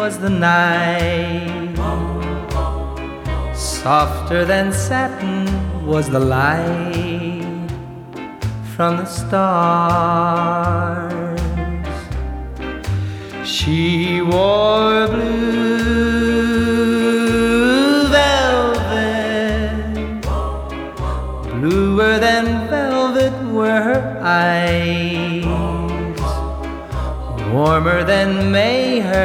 was the night, softer than satin was the light from the stars. She wore blue velvet, bluer than velvet were her eyes, warmer than May her